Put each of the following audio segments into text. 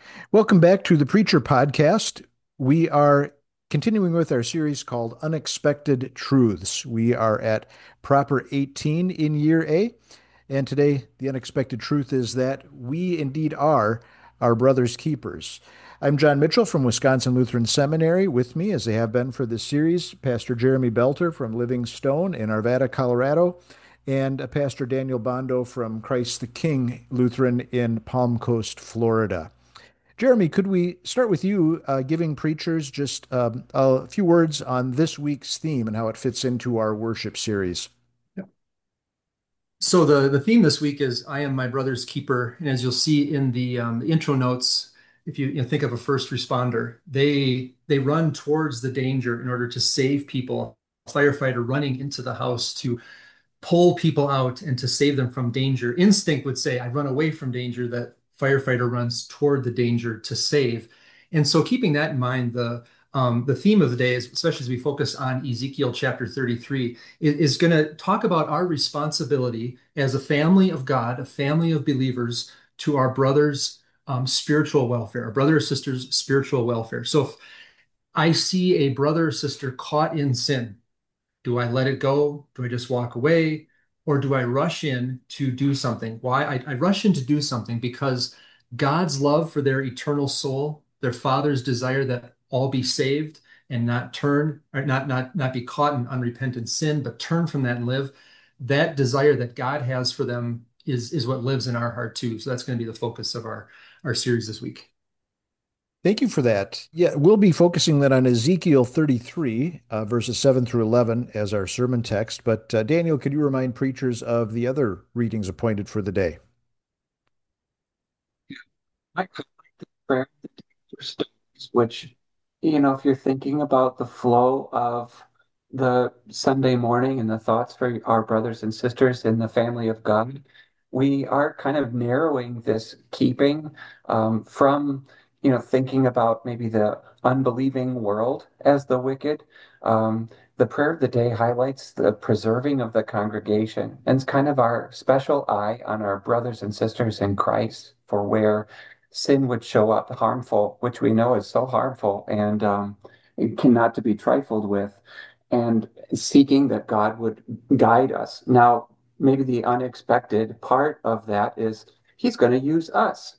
Welcome back to the Preacher Podcast. We are continuing with our series called Unexpected Truths. We are at Proper 18 in Year A, and today the unexpected truth is that we indeed are our brother's keepers. I'm John Mitchell from Wisconsin Lutheran Seminary. With me, as they have been for this series, Pastor Jeremy Belter from Living Stone in Arvada, Colorado, and Pastor Daniel Bondo from Christ the King Lutheran in Palm Coast, Florida. Jeremy, could we start with you giving preachers just a few words on this week's theme and how it fits into our worship series? Yep. So the theme this week is "I am my brother's keeper," and as you'll see in the intro notes, if you think of a first responder, they run towards the danger in order to save people. A firefighter running into the house to pull people out and to save them from danger. Instinct would say, "I run away from danger." That firefighter runs toward the danger to save. And so, keeping that in mind, the theme of the day is, especially as we focus on Ezekiel chapter 33, is going to talk about our responsibility as a family of God, a family of believers, to our brothers' spiritual welfare, our brother or sister's spiritual welfare. So if I see a brother or sister caught in sin, do I let it go? Do I just walk away? Or do I rush in to do something? Why? I rush in to do something because God's love for their eternal soul, their Father's desire that all be saved and not turn, or not be caught in unrepentant sin, but turn from that and live. That desire that God has for them is what lives in our heart too. So that's going to be the focus of our series this week. Thank you for that. Yeah, we'll be focusing then on Ezekiel 33, verses 7 through 11 as our sermon text. But Daniel, could you remind preachers of the other readings appointed for the day? I could like the prayer for stories, which, if you're thinking about the flow of the Sunday morning and the thoughts for our brothers and sisters in the family of God, we are kind of narrowing this keeping from, thinking about maybe the unbelieving world as the wicked. The prayer of the day highlights the preserving of the congregation and it's kind of our special eye on our brothers and sisters in Christ for where sin would show up harmful, which we know is so harmful and it cannot to be trifled with, and seeking that God would guide us. Now, maybe the unexpected part of that is He's going to use us.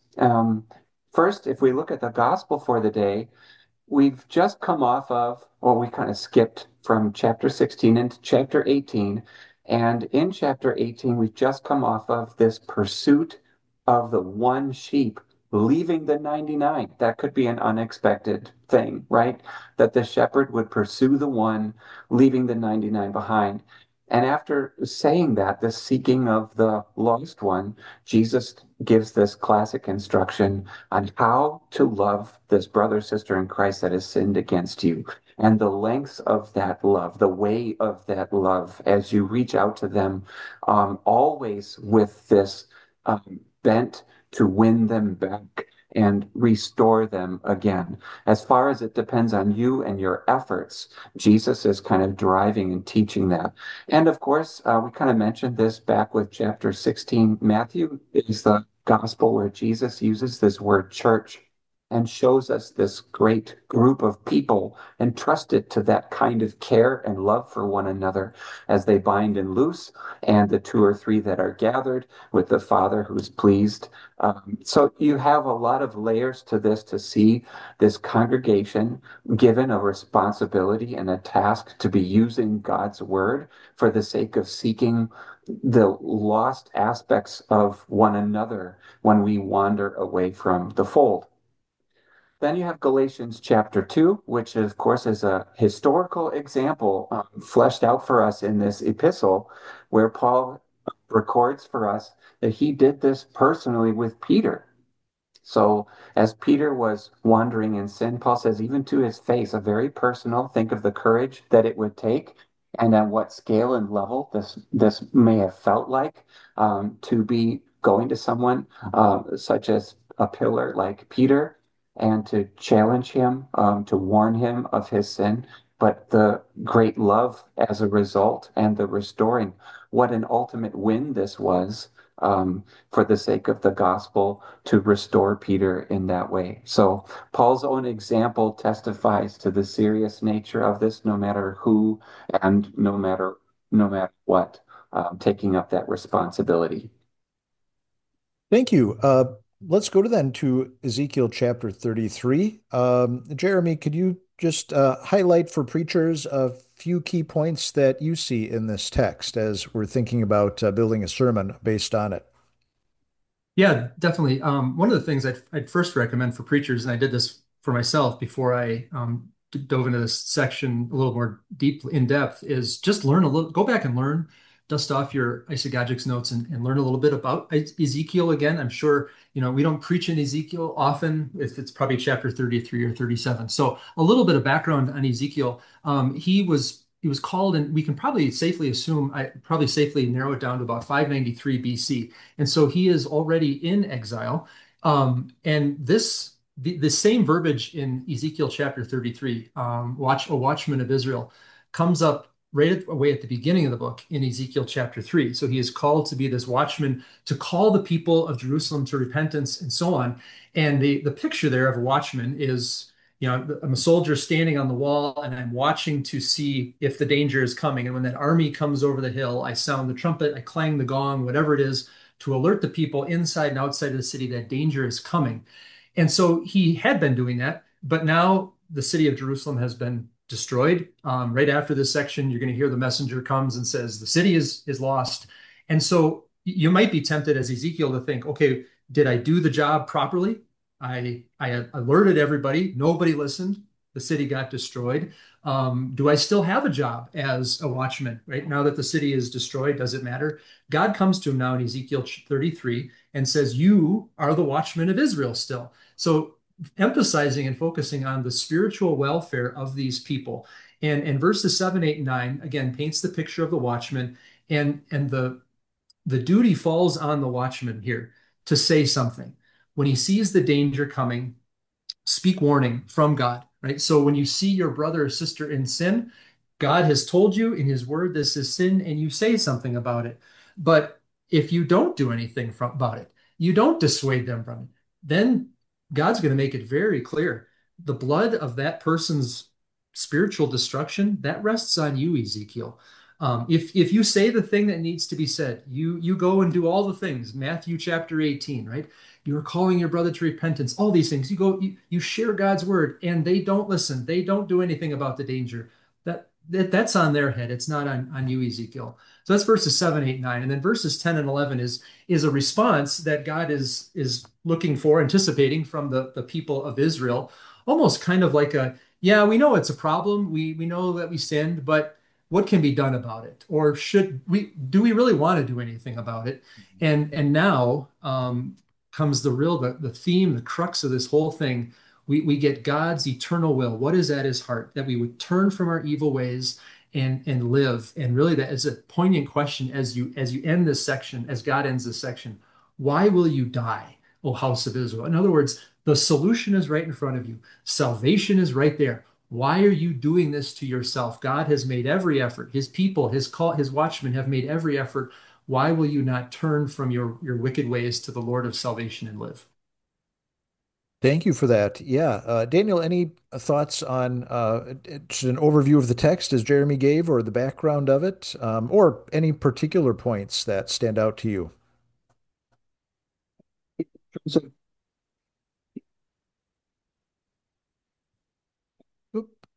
First, if we look at the gospel for the day, we've just come off of, well, we kind of skipped from chapter 16 into chapter 18. And in chapter 18, we've just come off of this pursuit of the one sheep leaving the 99. That could be an unexpected thing, right? That the shepherd would pursue the one, leaving the 99 behind. And after saying that, the seeking of the lost one, Jesus gives this classic instruction on how to love this brother, sister in Christ that has sinned against you, and the lengths of that love, the way of that love as you reach out to them, always with this bent to win them back and restore them again. As far as it depends on you and your efforts, Jesus is kind of driving and teaching that. And of course, we kind of mentioned this back with chapter 16. Matthew is the gospel where Jesus uses this word church and shows us this great group of people entrusted to that kind of care and love for one another as they bind and loose, and the two or three that are gathered with the Father who's pleased. So you have a lot of layers to this to see this congregation given a responsibility and a task to be using God's word for the sake of seeking the lost aspects of one another when we wander away from the fold. Then you have Galatians chapter 2, which of course is a historical example fleshed out for us in this epistle, where Paul records for us that he did this personally with Peter. So, as Peter was wandering in sin, Paul says, even to his face, a very personal, think of the courage that it would take and at what scale and level this may have felt like to be going to someone such as a pillar like Peter and to challenge him, to warn him of his sin, but the great love as a result and the restoring. What an ultimate win this was for the sake of the gospel to restore Peter in that way. So Paul's own example testifies to the serious nature of this, no matter who and no matter what, taking up that responsibility. Thank you. Let's go to Ezekiel chapter 33. Jeremy, could you just highlight for preachers a few key points that you see in this text as we're thinking about building a sermon based on it? Yeah, definitely. One of the things I'd first recommend for preachers, and I did this for myself before I dove into this section a little more deep in depth, is just learn a little, go back and learn, dust off your eisegesis notes and learn a little bit about Ezekiel again. I'm sure, we don't preach in Ezekiel often, if it's probably chapter 33 or 37. So a little bit of background on Ezekiel. He was called, and we can probably safely assume, I probably safely narrow it down to about 593 BC. And so he is already in exile. And the same verbiage in Ezekiel chapter 33, a watchman of Israel, comes up away at the beginning of the book in Ezekiel chapter 3. So he is called to be this watchman to call the people of Jerusalem to repentance and so on. And the picture there of a watchman is, I'm a soldier standing on the wall and I'm watching to see if the danger is coming. And when that army comes over the hill, I sound the trumpet, I clang the gong, whatever it is, to alert the people inside and outside of the city that danger is coming. And so he had been doing that, but now the city of Jerusalem has been destroyed. Right after this section, you're going to hear the messenger comes and says, the city is lost. And so you might be tempted as Ezekiel to think, okay, did I do the job properly? I alerted everybody. Nobody listened. The city got destroyed. Do I still have a job as a watchman? Right now that the city is destroyed, does it matter? God comes to him now in Ezekiel 33 and says, "You are the watchman of Israel still." So emphasizing and focusing on the spiritual welfare of these people. And verses 7, 8, and 9 again paints the picture of the watchman, and the duty falls on the watchman here to say something. When he sees the danger coming, speak warning from God, right? So when you see your brother or sister in sin, God has told you in his word this is sin, and you say something about it. But if you don't do anything about it, you don't dissuade them from it, then God's going to make it very clear. The blood of that person's spiritual destruction, that rests on you, Ezekiel. If you say the thing that needs to be said, you go and do all the things. Matthew chapter 18, right? You're calling your brother to repentance, all these things. You go, you share God's word, and they don't listen. They don't do anything about the danger. That's on their head. It's not on you, Ezekiel. So that's verses 7, 8, 9. And then verses 10 and 11 is a response that God is looking for, anticipating from the people of Israel, almost kind of like yeah, we know it's a problem. We know that we sinned, but what can be done about it? Or do we really want to do anything about it? And now comes the theme, the crux of this whole thing. We get God's eternal will. What is at his heart? That we would turn from our evil ways and live. And really that is a poignant question as you end this section, as God ends this section. Why will you die, O house of Israel? In other words, the solution is right in front of you. Salvation is right there. Why are you doing this to yourself? God has made every effort. His people, his watchmen have made every effort. Why will you not turn from your wicked ways to the Lord of salvation and live? Thank you for that. Yeah. Daniel, any thoughts on just an overview of the text as Jeremy gave, or the background of it, or any particular points that stand out to you? So, Oop.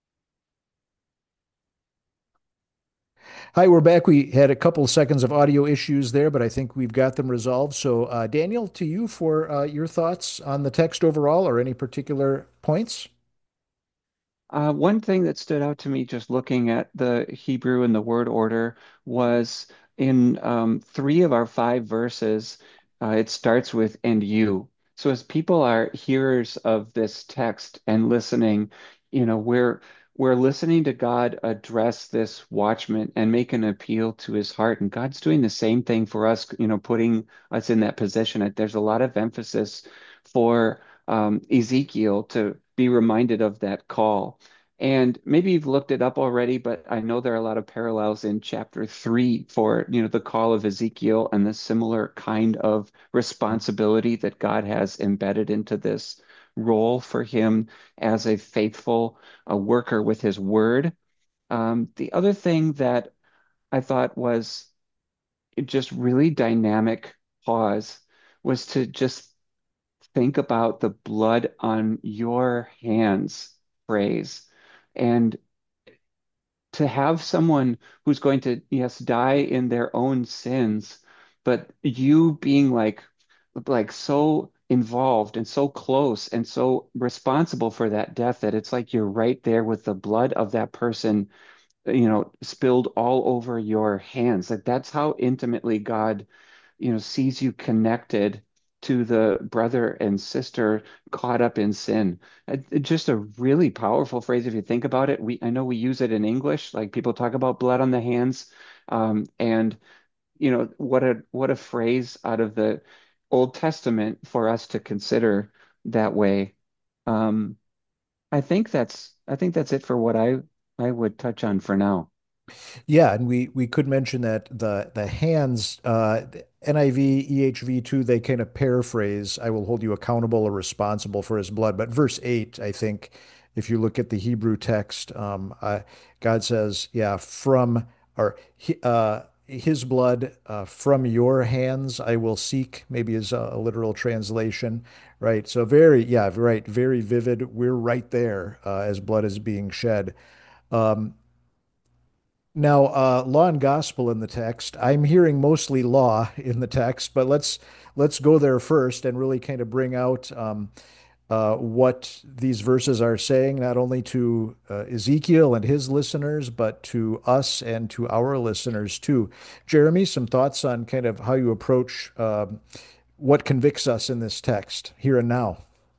Hi, we're back. We had a couple seconds of audio issues there, but I think we've got them resolved. So, Daniel, to you for your thoughts on the text overall, or any particular points. one thing that stood out to me just looking at the Hebrew and the word order was in three of our five verses, it starts with "and you." So as people are hearers of this text and listening, we're listening to God address this watchman and make an appeal to his heart. And God's doing the same thing for us, putting us in that position. There's a lot of emphasis for Ezekiel to be reminded of that call. And maybe you've looked it up already, but I know there are a lot of parallels in chapter 3 for, the call of Ezekiel and the similar kind of responsibility that God has embedded into this role for him as a faithful worker with his word. The other thing that I thought was just really dynamic pause was to just think about the blood on your hands phrase. And to have someone who's going to, yes, die in their own sins, but you being like so involved and so close and so responsible for that death that it's like you're right there with the blood of that person, spilled all over your hands. Like that's how intimately God, sees you connected to the brother and sister caught up in sin. Just a really powerful phrase if you think about it. I know we use it in English, like people talk about blood on the hands, and what a phrase out of the Old Testament for us to consider that way. Um, I think that's it for what I would touch on for now. Yeah, and we could mention that the hands, NIV, EHV too, they kind of paraphrase, "I will hold you accountable or responsible for his blood." But verse 8, I think, if you look at the Hebrew text, God says, "Yeah, from or his blood from your hands I will seek." Maybe is a literal translation, right? So very, yeah, right, very vivid. We're right there as blood is being shed. Um, Now, law and gospel in the text. I'm hearing mostly law in the text, but let's go there first and really kind of bring out what these verses are saying, not only to Ezekiel and his listeners, but to us and to our listeners too. Jeremy, some thoughts on kind of how you approach what convicts us in this text here and now.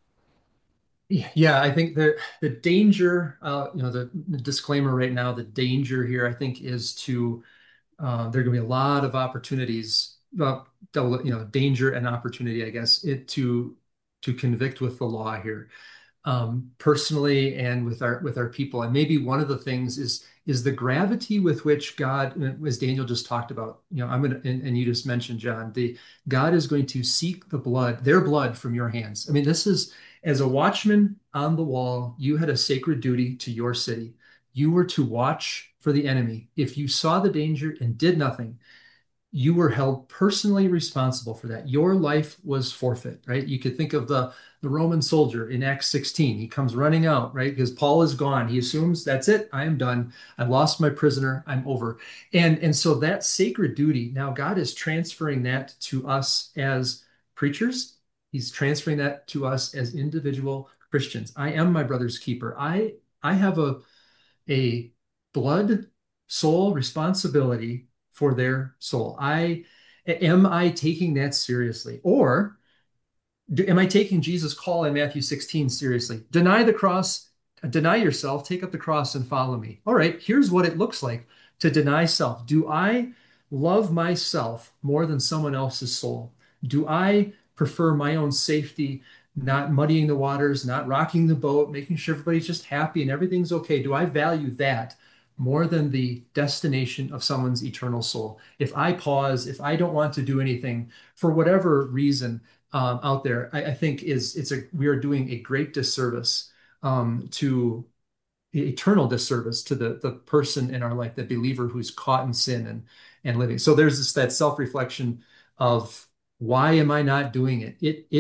Yeah, I think the danger, the disclaimer right now, the danger here, I think, is to there are going to be a lot of opportunities, danger and opportunity, I guess, to convict with the law here, personally and with our people. And maybe one of the things is the gravity with which God, as Daniel just talked about, I'm gonna and you just mentioned, John, the God is going to seek their blood from your hands. I mean, this is as a watchman on the wall, you had a sacred duty to your city. You were to watch for the enemy. If you saw the danger and did nothing, you were held personally responsible for that. Your life was forfeit, right? You could think of the Roman soldier in Acts 16. He comes running out, right? Because Paul is gone. He assumes that's it. I am done. I lost my prisoner. I'm over. And so that sacred duty, now God is transferring that to us as preachers. He's transferring that to us as individual Christians. I am my brother's keeper. I have a blood soul responsibility for their soul. Am I taking that seriously? Or am I taking Jesus' call in Matthew 16 seriously? Deny the cross, deny yourself, take up the cross and follow me. All right, here's what it looks like to deny self. Do I love myself more than someone else's soul? Do I prefer my own safety, not muddying the waters, not rocking the boat, making sure everybody's just happy and everything's okay? Do I value that more than the destination of someone's eternal soul? If I pause, if I don't want to do anything for whatever reason, out there, I think we are doing a great disservice, to eternal disservice to the person in our life, the believer who's caught in sin and living. So there's that self-reflection of why am I not doing it?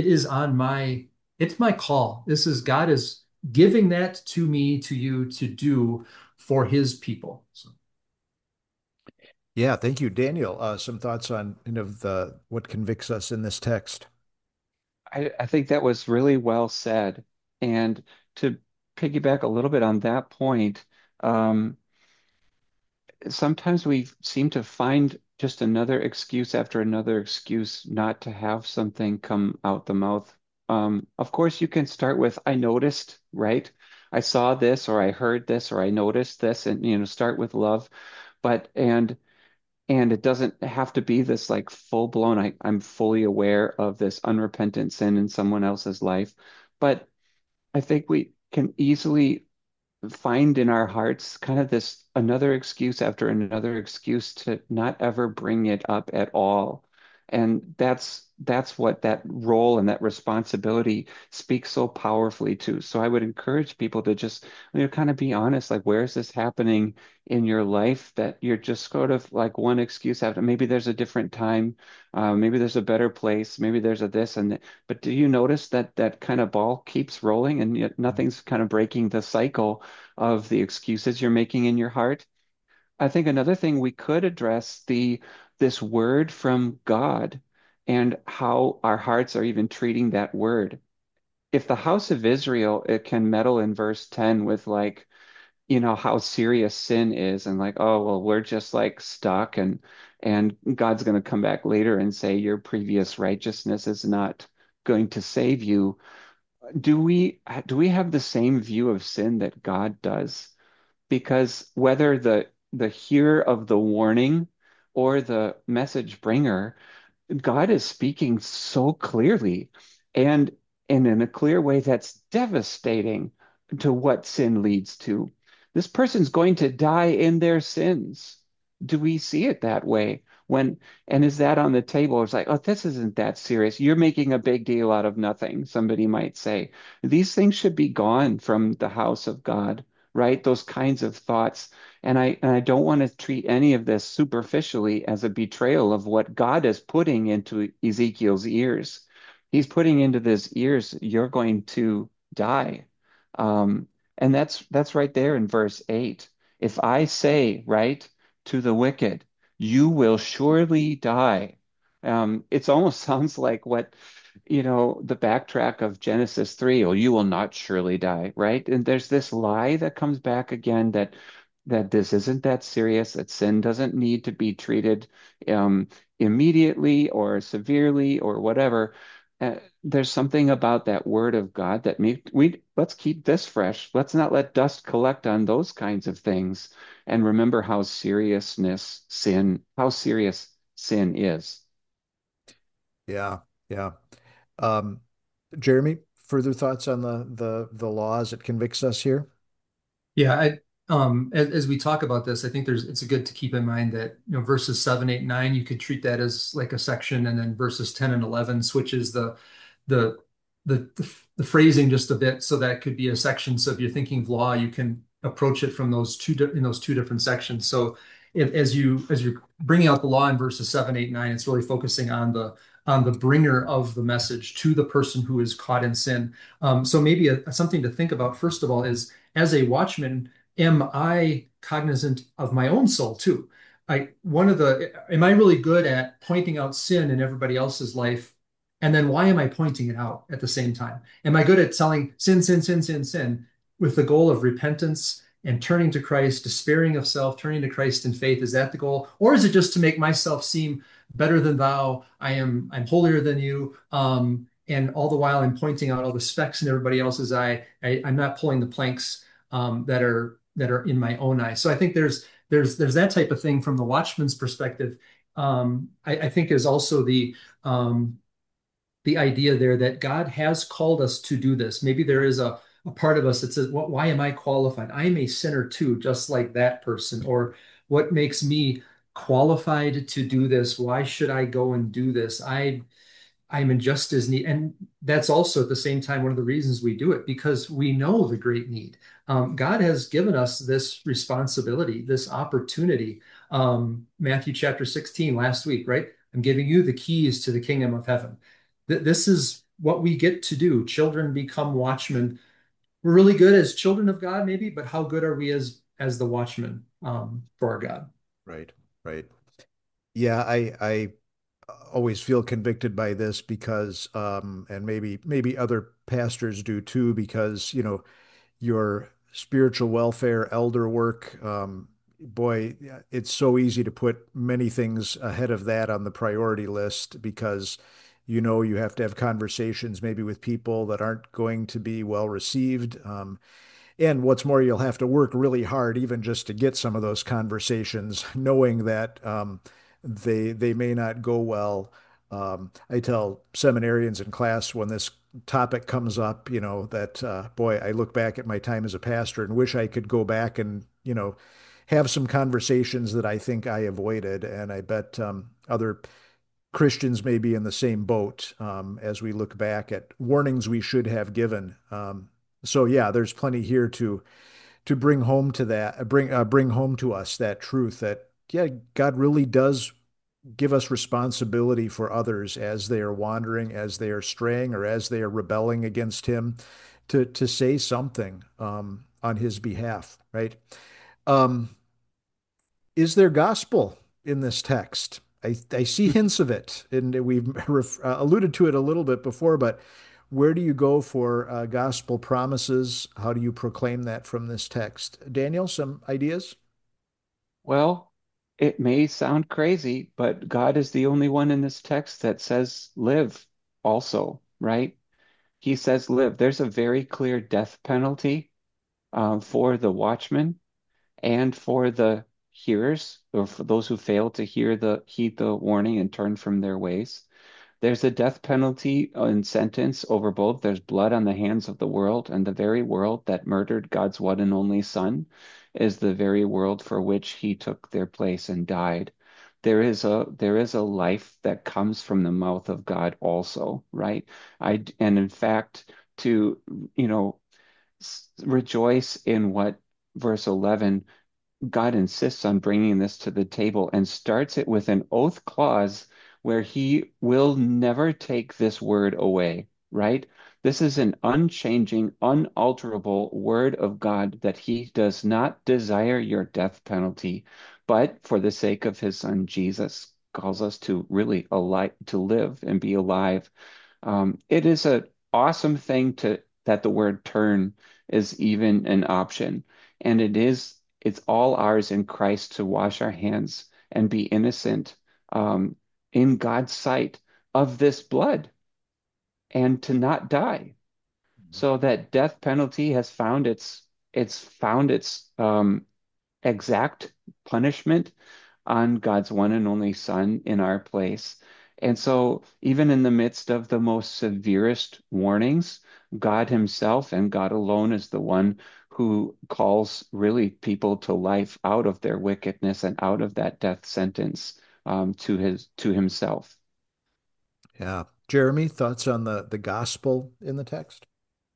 It's my call. This is God is giving that to me, to you to do for his people. So. Yeah, thank you, Daniel. Some thoughts on kind of the what convicts us in this text. I think that was really well said. And to piggyback a little bit on that point, um, sometimes we seem to find just another excuse after another excuse not to have something come out the mouth. Of course, you can start with, I noticed, right? I saw this, or I heard this, or I noticed this, and start with love. But and it doesn't have to be this like full blown, I'm fully aware of this unrepentant sin in someone else's life. But I think we can easily find in our hearts kind of this another excuse after another excuse to not ever bring it up at all. And that's what that role and that responsibility speaks so powerfully to. So I would encourage people to just, kind of be honest, like where is this happening in your life that you're just sort of like one excuse after. Maybe there's a different time, maybe there's a better place, maybe there's a this and that. But do you notice that that kind of ball keeps rolling and yet nothing's kind of breaking the cycle of the excuses you're making in your heart? I think another thing we could address this word from God and how our hearts are even treating that word. If the house of Israel, it can meddle in verse 10 with like, how serious sin is and like, oh, well, we're just like stuck and God's going to come back later and say your previous righteousness is not going to save you. Do we have the same view of sin that God does? Because whether the hearer of the warning or the message bringer, God is speaking so clearly and in a clear way that's devastating to what sin leads to. This person's going to die in their sins. Do we see it that way? And is that on the table? It's like, oh, this isn't that serious. You're making a big deal out of nothing, somebody might say. These things should be gone from the house of God, right? Those kinds of thoughts. And I don't want to treat any of this superficially as a betrayal of what God is putting into Ezekiel's ears. He's putting into his ears, you're going to die. And that's right there in verse 8. If I say, right, to the wicked, you will surely die. It's almost sounds like what, the backtrack of Genesis 3, oh, you will not surely die, right? And there's this lie that comes back again that this isn't that serious, that sin doesn't need to be treated immediately or severely or whatever. There's something about that word of God that we let's keep this fresh. Let's not let dust collect on those kinds of things and remember how serious sin is. Yeah, yeah. Um, Jeremy, further thoughts on the law as it convicts us here? Yeah, as we talk about this, I think it's good to keep in mind that, verses 7, 8, 9, you could treat that as like a section, and then verses 10 and 11 switches the the phrasing just a bit, so that could be a section. So if you're thinking of law, you can approach it from in those two different sections. So as you're bringing out the law in verses 7, 8, 9, it's really focusing on the bringer of the message to the person who is caught in sin. So maybe something to think about, first of all, is as a watchman, am I cognizant of my own soul too? Am I really good at pointing out sin in everybody else's life? And then why am I pointing it out at the same time? Am I good at telling sin, sin, sin, sin, sin with the goal of repentance and turning to Christ, despairing of self, turning to Christ in faith? Is that the goal? Or is it just to make myself seem better than thou? I'm holier than you. And all the while I'm pointing out all the specks in everybody else's eye. I'm not pulling the planks that are in my own eye. So I think there's that type of thing from the watchman's perspective. I think is also the idea there that God has called us to do this. Maybe there is a part of us that says, why am I qualified? I am a sinner too, just like that person. Or what makes me qualified to do this? Why should I go and do this? I'm in just as need. And that's also at the same time one of the reasons we do it, because we know the great need. God has given us this responsibility, this opportunity. Matthew chapter 16 last week, right? I'm giving you the keys to the kingdom of heaven. This is what we get to do. Children become watchmen. We're really good as children of God, maybe, but how good are we as the watchmen for our God? Right, right. Yeah, I always feel convicted by this because, and maybe other pastors do too, because your spiritual welfare, elder work, boy, it's so easy to put many things ahead of that on the priority list because you have to have conversations maybe with people that aren't going to be well received. And what's more, you'll have to work really hard even just to get some of those conversations, knowing that they may not go well. I tell seminarians in class when this topic comes up, that boy, I look back at my time as a pastor and wish I could go back and, have some conversations that I think I avoided. And I bet other Christians may be in the same boat as we look back at warnings we should have given. So yeah, there's plenty here to bring home to that, bring home to us that truth that yeah, God really does give us responsibility for others as they are wandering, as they are straying, or as they are rebelling against Him, to say something on His behalf. Right? Um, is there gospel in this text? I see hints of it, and we've alluded to it a little bit before, but where do you go for gospel promises? How do you proclaim that from this text? Daniel, some ideas? Well, it may sound crazy, but God is the only one in this text that says live also, right? He says live. There's a very clear death penalty for the watchman and for the hearers, or for those who fail to heed the warning and turn from their ways. There's a death penalty and sentence over both. There's blood on the hands of the world, and the very world that murdered God's one and only Son is the very world for which he took their place and died. There is a life that comes from the mouth of God also, right? And in fact, to you know rejoice in what verse 11, God insists on bringing this to the table and starts it with an oath clause where he will never take this word away, right? This is an unchanging, unalterable word of God that he does not desire your death penalty, but for the sake of his son Jesus calls us to really to live and be alive. It is an awesome thing that the word turn is even an option. And it's all ours in Christ to wash our hands and be innocent in God's sight of this blood and to not die. So that death penalty has found its exact punishment on God's one and only Son in our place. And so, even in the midst of the most severest warnings, God Himself and God alone is the one who calls really people to life out of their wickedness and out of that death sentence to Himself. Yeah. Jeremy, thoughts on the gospel in the text?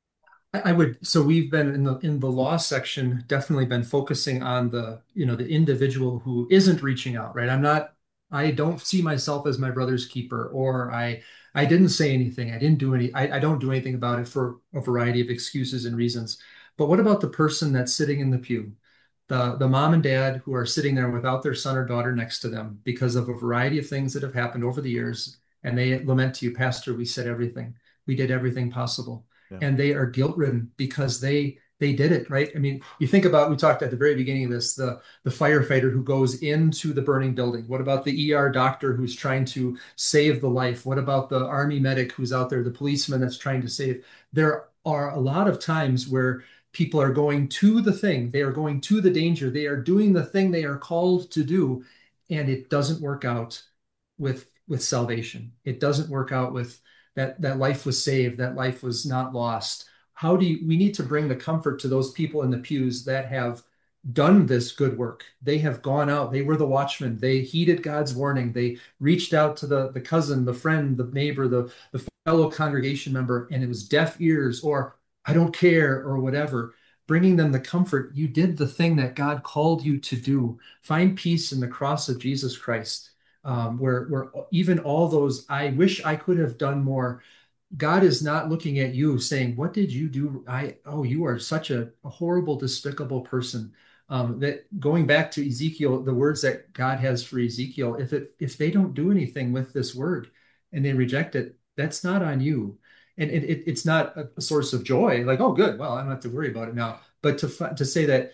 I would, so we've been in the law section, definitely been focusing on the individual who isn't reaching out, right? I don't see myself as my brother's keeper, or I didn't say anything. I don't do anything about it for a variety of excuses and reasons. But what about the person that's sitting in the pew? The mom and dad who are sitting there without their son or daughter next to them because of a variety of things that have happened over the years, and they lament to you, Pastor, we said everything. We did everything possible, Yeah. and they are guilt-ridden because they did it, right? I mean, you think about, we talked at the very beginning of this, the firefighter who goes into the burning building. What about the ER doctor who's trying to save the life? What about the army medic who's out there, the policeman that's trying to save? There are a lot of times where people are going to the thing, they are going to the danger, they are doing the thing they are called to do, and it doesn't work out with salvation. It doesn't work out with that life was saved, that life was not lost. We need to bring the comfort to those people in the pews that have done this good work. They have gone out, they were the watchmen, they heeded God's warning, they reached out to the cousin, the friend, the neighbor, the fellow congregation member, and it was deaf ears or I don't care or whatever. Bringing them the comfort, you did the thing that God called you to do. Find peace in the cross of Jesus Christ, where even all those, I wish I could have done more. God is not looking at you saying, "What did you do? You are such a horrible, despicable person." That going back to Ezekiel, the words that God has for Ezekiel, if they don't do anything with this word and they reject it, that's not on you, and it's not a source of joy. Like, oh, good, well, I don't have to worry about it now. But to say that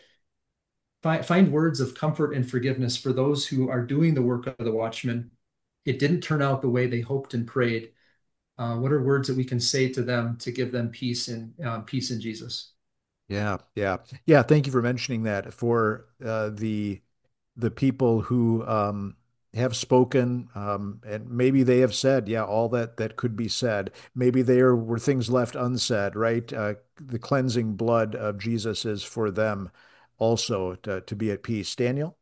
find words of comfort and forgiveness for those who are doing the work of the watchman. It didn't turn out the way they hoped and prayed. What are words that we can say to them to give them peace in Jesus? Yeah, yeah, yeah. Thank you for mentioning that. For the people who have spoken, and maybe they have said, yeah, all that could be said. Maybe there were things left unsaid, right? The cleansing blood of Jesus is for them also to be at peace. Daniel?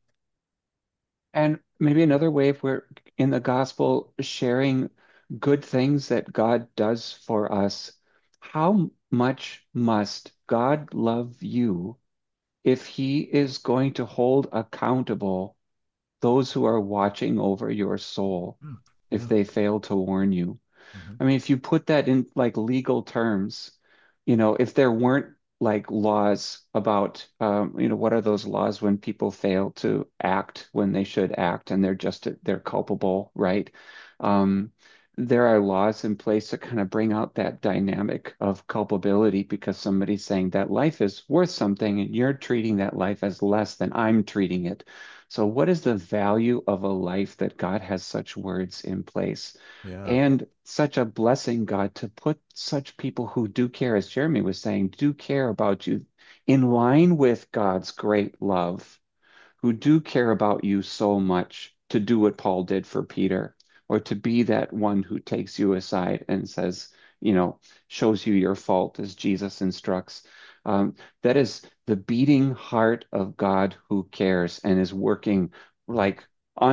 And maybe another way, if we're in the gospel sharing good things that God does for us, how much must God love you if he is going to hold accountable those who are watching over your soul Hmm. if Yeah. they fail to warn you? Mhm. I mean, if you put that in like legal terms, if there weren't like laws about, what are those laws when people fail to act when they should act and they're culpable, right? Um, there are laws in place to kind of bring out that dynamic of culpability because somebody's saying that life is worth something and you're treating that life as less than I'm treating it. So, what is the value of a life that God has such words in place? Yeah. And such a blessing, God, to put such people who do care, as Jeremy was saying, do care about you in line with God's great love, who do care about you so much to do what Paul did for Peter, or to be that one who takes you aside and says, shows you your fault as Jesus instructs. That is the beating heart of God who cares and is working like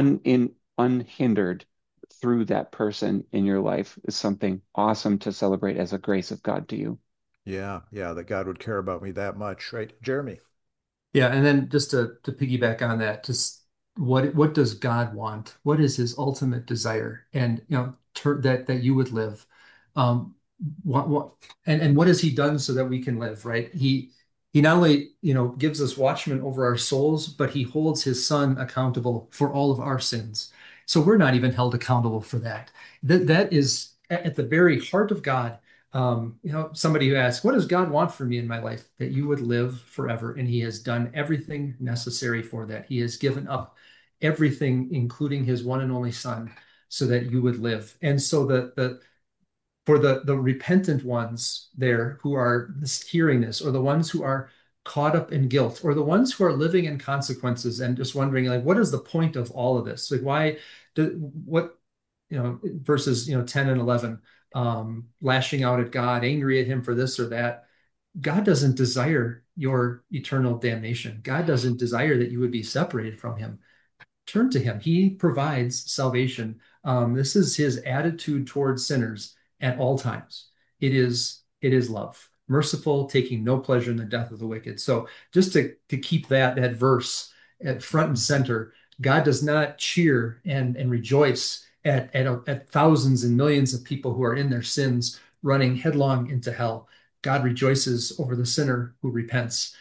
unhindered through that person in your life is something awesome to celebrate as a grace of God to you. Yeah. Yeah. That God would care about me that much, right? Jeremy? Yeah, and then just to piggyback on that, just what does God want? What is his ultimate desire? And that you would live. Um what and what has he done so that we can live, right? He not only, gives us watchmen over our souls, but he holds his son accountable for all of our sins. So we're not even held accountable for that. That is at the very heart of God. Somebody who asks, what does God want for me in my life? That you would live forever. And he has done everything necessary for that. He has given up everything, including his one and only son, so that you would live. And so for the repentant ones there who are hearing this, or the ones who are caught up in guilt, or the ones who are living in consequences and just wondering, like, what is the point of all of this? Like, why do what verses 10 and 11, lashing out at God, angry at him for this or that. God doesn't desire your eternal damnation. God doesn't desire that you would be separated from him. Turn to him. He provides salvation. This is his attitude towards sinners at all times. It is love, merciful, taking no pleasure in the death of the wicked. So just to keep that verse at front and center, God does not cheer and rejoice at thousands and millions of people who are in their sins running headlong into hell. God rejoices over the sinner who repents,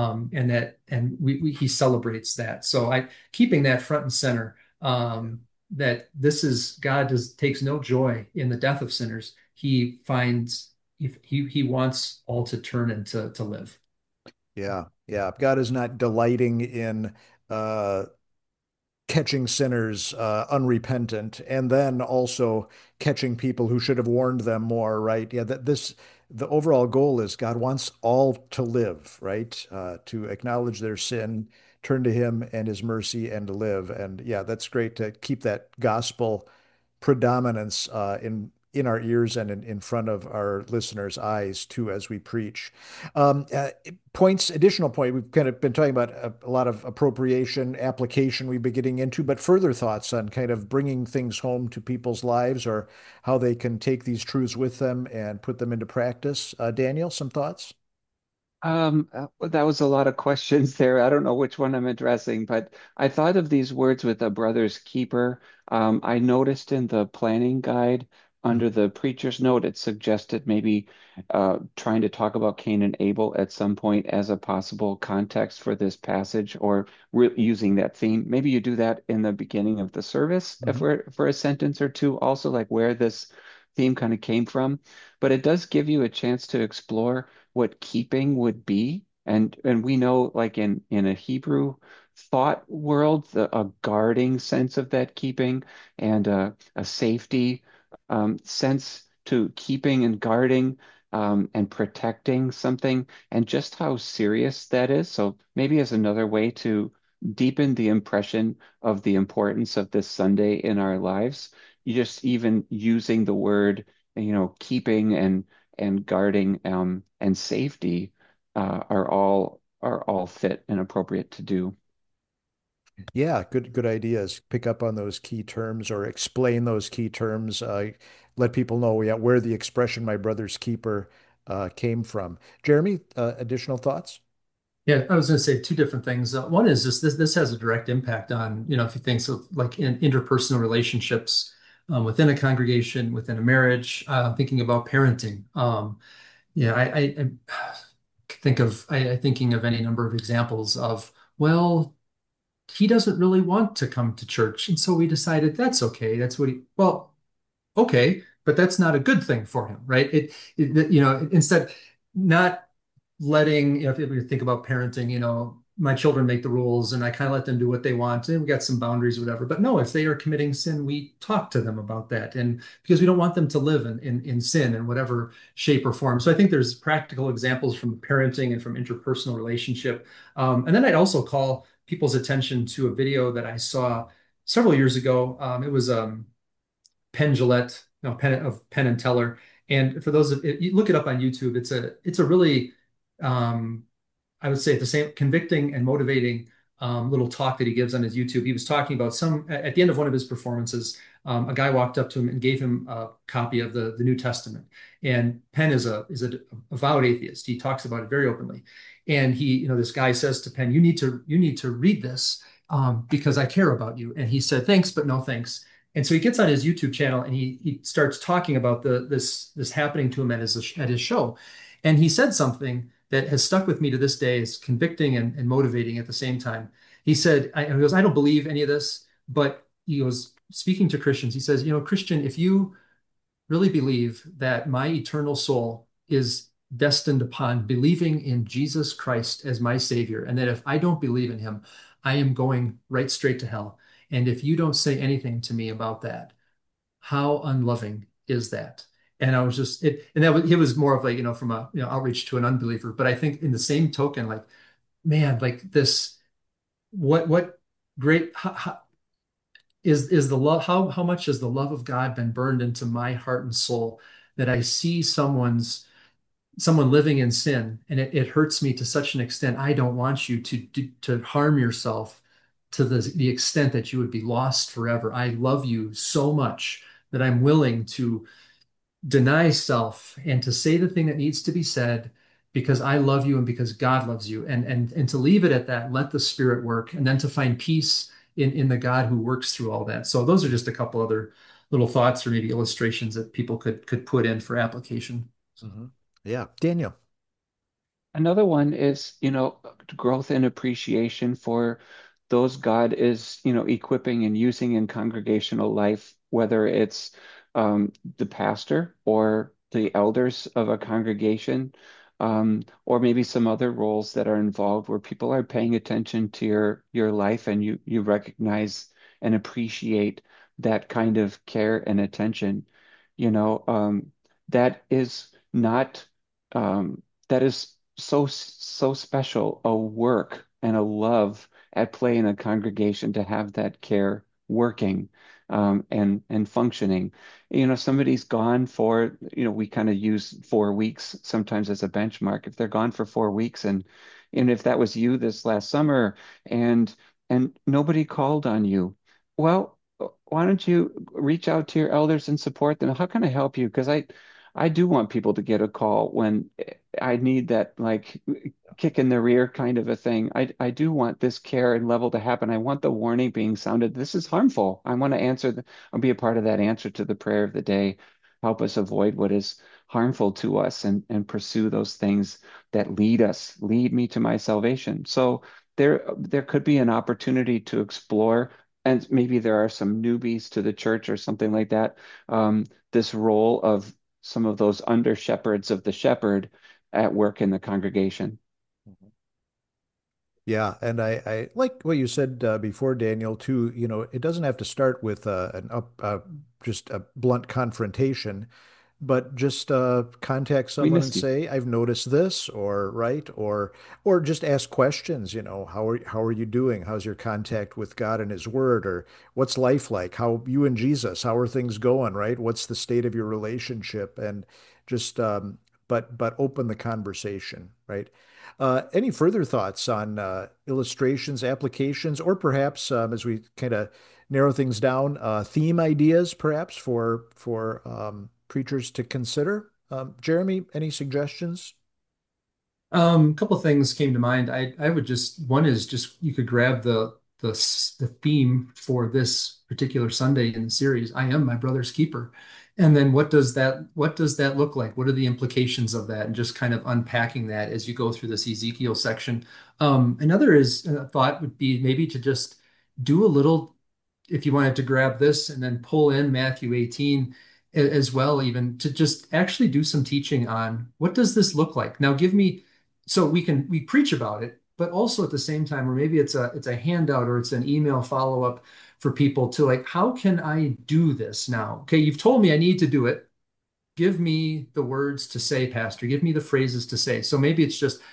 and he celebrates that. So keeping that front and center, that this is God takes no joy in the death of sinners. He wants all to turn and to live. Yeah. Yeah. God is not delighting in uh, catching sinners unrepentant and then also catching people who should have warned them more, right? Yeah, the overall goal is God wants all to live, right? To acknowledge their sin, turn to him and his mercy and to live. And yeah, that's great to keep that gospel predominance in our ears and in front of our listeners' eyes too as we preach. Additional point, we've kind of been talking about a lot of appropriation, application we've been getting into, but further thoughts on kind of bringing things home to people's lives or how they can take these truths with them and put them into practice. Daniel, some thoughts? Well, that was a lot of questions there. I don't know which one I'm addressing, but I thought of these words with a brother's keeper. I noticed in the planning guide under the preacher's note, it suggested maybe trying to talk about Cain and Abel at some point as a possible context for this passage, or using that theme. Maybe you do that in the beginning of the service if Mhm. we're, for a sentence or two, also like where this theme kind of came from. But it does give you a chance to explore what keeping would be. And we know like in a Hebrew thought world, a guarding sense of that keeping and a safety sense to keeping and guarding and protecting something and just how serious that is. So maybe as another way to deepen the impression of the importance of this Sunday in our lives. You just even using the word, keeping and guarding and safety are all fit and appropriate to do. Yeah, good ideas. Pick up on those key terms or explain those key terms. Let people know, yeah, where the expression "my brother's keeper" came from. Jeremy, additional thoughts? Yeah, I was going to say two different things. One is just this has a direct impact on, if you think of like in interpersonal relationships within a congregation, within a marriage, thinking about parenting. Yeah, I I thinking of any number of examples of, well, he doesn't really want to come to church. And so we decided that's okay. Well, okay, but that's not a good thing for him, right? Instead, not letting, if you think about parenting, my children make the rules and I kind of let them do what they want and we got some boundaries or whatever. But no, if they are committing sin, we talk to them about that. And because we don't want them to live in sin in whatever shape or form. So I think there's practical examples from parenting and from interpersonal relationship. And then I'd also call people's attention to a video that I saw several years ago. It was Penn Jillette, no, Penn and Teller. And for those of you look it up on YouTube, it's a really I would say the same convicting and motivating little talk that he gives on his YouTube. He was talking about at the end of one of his performances, a guy walked up to him and gave him a copy of the New Testament. And Penn is a avowed atheist. He talks about it very openly. And this guy says to Penn, you need to read this because I care about you. And he said, thanks, but no thanks. And so he gets on his YouTube channel and he starts talking about this happening to him at his show. And he said something that has stuck with me to this day, is convicting and motivating at the same time. He said, he goes, I don't believe any of this, but he goes, speaking to Christians, he says, Christian, if you really believe that my eternal soul is destined upon believing in Jesus Christ as my Savior, and that if I don't believe in him, I am going right straight to hell. And if you don't say anything to me about that, how unloving is that? And I was just and it was more of like, from a, outreach to an unbeliever. But I think in the same token, like, man, like this, what great, is the love, how much has the love of God been burned into my heart and soul that I see someone living in sin, and it hurts me to such an extent. I don't want you to harm yourself to the extent that you would be lost forever. I love you so much that I'm willing to deny self and to say the thing that needs to be said because I love you and because God loves you, and to leave it at that, let the Spirit work, and then to find peace in the God who works through all that. So those are just a couple other little thoughts or maybe illustrations that people could put in for application. Mhm. Yeah, Daniel. Another one is, growth and appreciation for those God is, equipping and using in congregational life, whether it's the pastor or the elders of a congregation, or maybe some other roles that are involved where people are paying attention to your life and you recognize and appreciate that kind of care and attention. That is not that is so special a work and a love at play in a congregation to have that care working and functioning. Somebody's gone for, we kind of use 4 weeks sometimes as a benchmark. If they're gone for 4 weeks and if that was you this last summer and nobody called on you, well, why don't you reach out to your elders and support them? How can I help you? Because I do want people to get a call when I need that like kick in the rear kind of a thing. I do want this care and level to happen. I want the warning being sounded. This is harmful. I want to I'll be a part of that answer to the prayer of the day. Help us avoid what is harmful to us and pursue those things that lead me to my salvation. So there could be an opportunity to explore, and maybe there are some newbies to the church or something like that. This role of some of those under shepherds of the shepherd at work in the congregation. Mhm. Yeah, and I like what you said before, Daniel, too. It doesn't have to start with just a blunt confrontation. but just contact We someone and missed you. say, "I've noticed this," or right, or just ask questions. How are you doing? How's your contact with God and His Word? Or what's life like? How you and Jesus? How are things going? Right? What's the state of your relationship? And just but open the conversation. Right? Any further thoughts on illustrations, applications, or perhaps as we kind of narrow things down, theme ideas perhaps for preachers to consider? Jeremy, any suggestions? A couple things came to mind. I would just one is just you could grab the theme for this particular Sunday in the series. I am my brother's keeper. And then what does that look like? What are the implications of that? And just kind of unpacking that as you go through this Ezekiel section. Another is thought would be maybe to just do a little, if you wanted to grab this and then pull in Matthew 18 as well, even to just actually do some teaching on what does this look like? Now give me, so we preach about it, but also at the same time, or maybe it's a handout or it's an email follow-up for people to like, how can I do this now? Okay, you've told me I need to do it. Give me the words to say, Pastor. Give me the phrases to say. So maybe it's just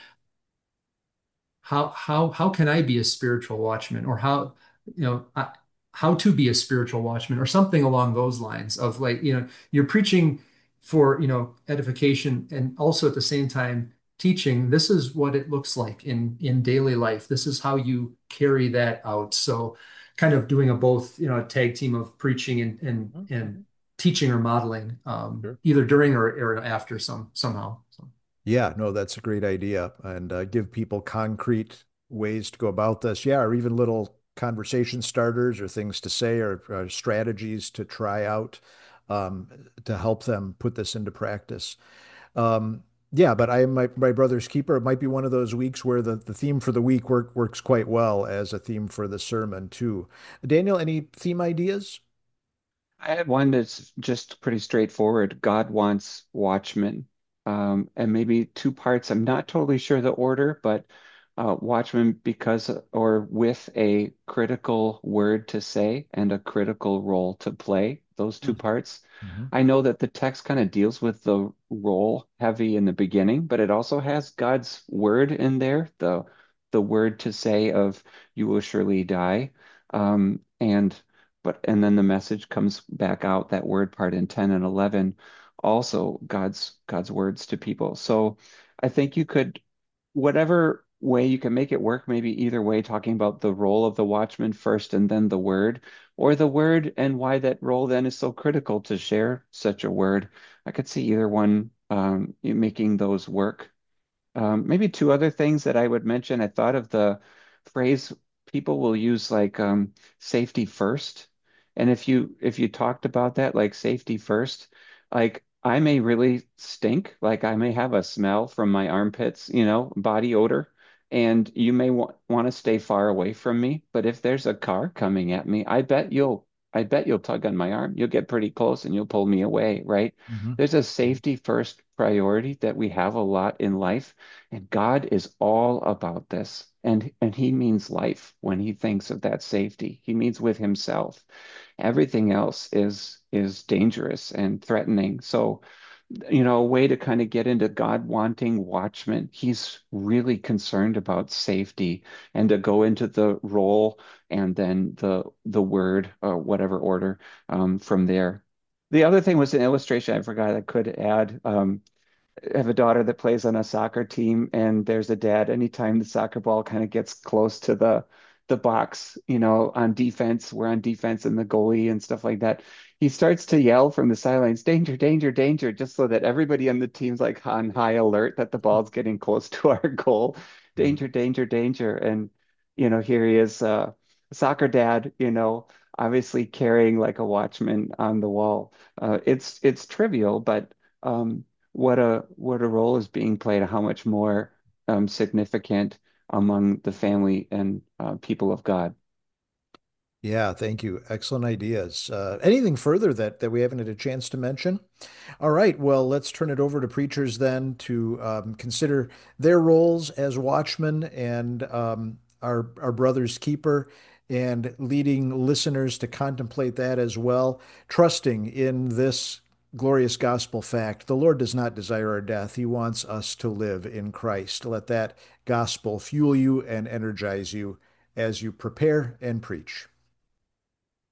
how can I be a spiritual watchman, or you know how to be a spiritual watchman, or something along those lines of like, you're preaching for edification, and also at the same time teaching this is what it looks like in daily life. This is how you carry that out. So kind of doing a both, a tag team of preaching and Mhm. teaching or modeling, Sure. either during or after somehow. So. Yeah, no, that's a great idea. And give people concrete ways to go about this. Yeah, or even little conversation starters or things to say or strategies to try out to help them put this into practice. Um, yeah, but I am my brother's keeper. It might be one of those weeks where the theme for the week works quite well as a theme for the sermon too. Daniel, any theme ideas? I had one that's just pretty straightforward. God wants watchmen. And maybe two parts. I'm not totally sure the order, but watchmen because or with a critical word to say and a critical role to play, those two parts. Mhm. I know that the text kind of deals with the role heavy in the beginning, but it also has God's word in there, the word to say of you will surely die. And and then the message comes back out, that word part in 10 and 11, also God's words to people. So I think you could, whatever way you can make it work, maybe either way, talking about the role of the watchman first and then the word, or the word and why that role then is so critical to share such a word. I could see either one making those work. Maybe two other things that I would mention. I thought of the phrase people will use like safety first. And if you talked about that, like safety first, like I may really stink, like I may have a smell from my armpits, body odor, and you may want to stay far away from me. But if there's a car coming at me, I bet you'll tug on my arm. You'll get pretty close and you'll pull me away, right? Mhm. There's a safety first priority that we have a lot in life. And God is all about this. And he means life when he thinks of that safety. He means with himself. Everything else is dangerous and threatening. So, a way to kind of get into God wanting watchmen. He's really concerned about safety and to go into the role and then the word or whatever order from there. The other thing was an illustration I forgot I could add. Have a daughter that plays on a soccer team, and there's a dad. Anytime the soccer ball kind of gets close to the box, on defense, we're on defense and the goalie and stuff like that. He starts to yell from the sidelines, danger, danger, danger, just so that everybody on the team's like on high alert that the ball's getting close to our goal. Danger, danger, danger. And here he is, soccer dad, obviously carrying like a watchman on the wall. It's trivial, but what a role is being played, how much more significant among the family and people of God. Yeah, thank you. Excellent ideas. Anything further that we haven't had a chance to mention? All right, well, let's turn it over to preachers then to consider their roles as watchmen and our brother's keeper, and leading listeners to contemplate that as well, trusting in this glorious gospel fact. The Lord does not desire our death. He wants us to live in Christ. Let that gospel fuel you and energize you as you prepare and preach.